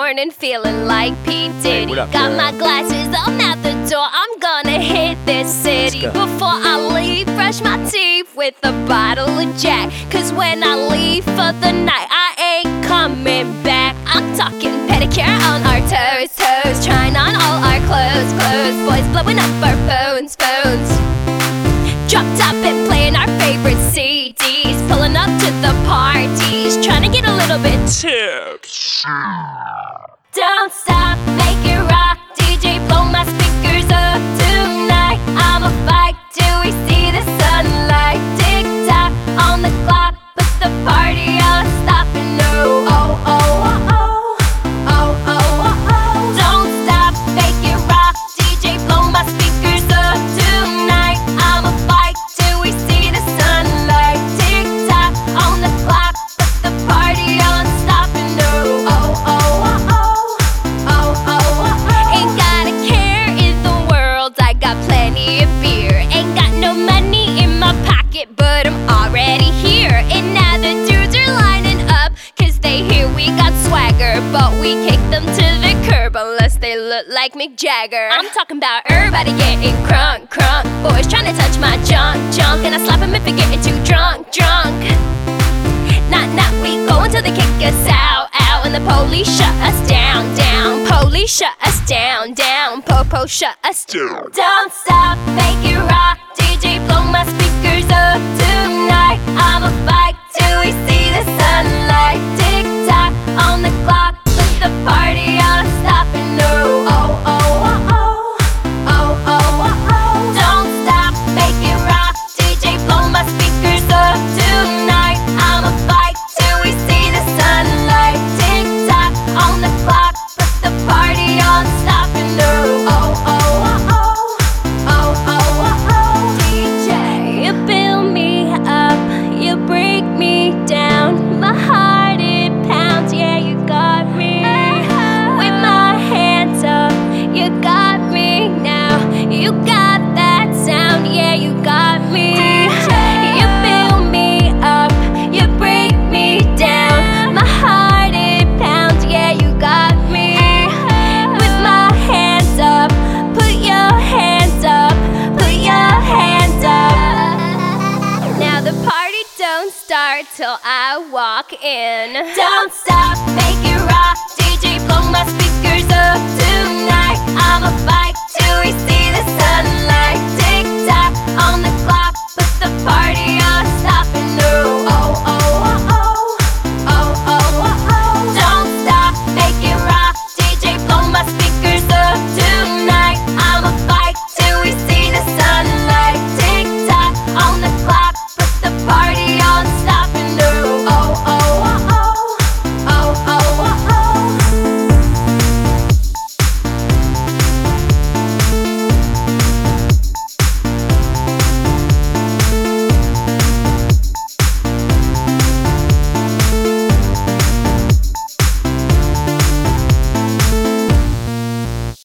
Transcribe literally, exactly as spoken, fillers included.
morning feeling like P. Diddy. Hey, what up, Got girl? my glasses, I'm out the door, I'm gonna hit this city. Let's go. Before I leave, brush my teeth with a bottle of Jack. Cause when I leave for the night, I ain't coming back. I'm talking pedicure on our toes, toes, trying on all our clothes, clothes. Boys blowing up our phones, phones. Dropped up and playing our favorite C Ds, pulling up to the parties, trying to get a little bit tips. Don't stop, make it rock, D J blow my speakers up tonight. I'ma fight till we see the sunlight. Tick tock on the clock, put the party on stop and no. Oh oh oh oh, oh oh oh oh. Don't stop, make it rock, D J blow my speakers up tonight. I'ma fight till we see the sunlight. Tick tock on the clock, put the party on stop and no. Oh oh oh oh. Oh, oh, oh, oh. Ain't got a care in the world, I got plenty of beer. Ain't got no money in my pocket, but I'm already here. And now the dudes are lining up, cause they hear we got swagger. But we kick them to the curb unless they look like Mick Jagger. I'm talking about everybody getting crunk, crunk. Boys trying to touch my junk, junk. And I slap them if they're getting too drunk, drunk. Nah, nah, we go until they kick us out, out. And the police shut us down, down. Police shut us down, down. Po-po shut us down. Don't stop, make it rock, D J blow my speakers up tonight. I'ma fight till we see the sunlight. Tick tock on the clock, put the party on stop and no. Oh oh oh oh, oh oh oh oh. Don't stop, make it rock, D J blow my speakers up tonight. I'ma fight till we see the sunlight. Tick tock on the clock, put the party on stop and no. Oh oh oh oh, oh oh oh oh. D J, you build me up, you break me down. My heart it pounds, yeah you got me. With my hands up, you got me now. You got that sound, yeah you got me. You build me up, you break me down. My heart it pounds, yeah you got me. With my hands up, put your hands up, put your hands up. Now the party don't start till I walk in. Don't stop, make it rock, D J blow my speakers up tonight. I'ma fight till we see the sunlight. Tick tock on the clock, put the party